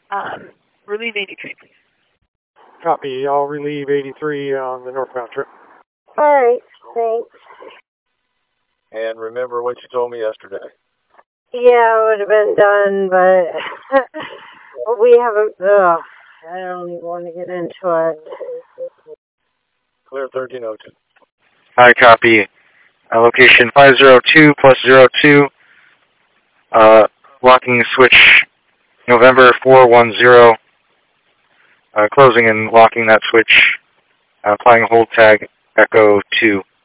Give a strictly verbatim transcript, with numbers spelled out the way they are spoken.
Um, relieve eighty-three, please. Copy. I'll relieve eighty-three on the northbound trip. All right, thanks. And remember what you told me yesterday. Yeah, it would have been done, but we haven't, ugh, I don't even want to get into it. Clear thirteen oh two. Hi, copy. Uh, location five zero two plus zero two. Uh, locking switch November four one zero. Uh, closing and locking that switch. Uh, applying hold tag Echo two.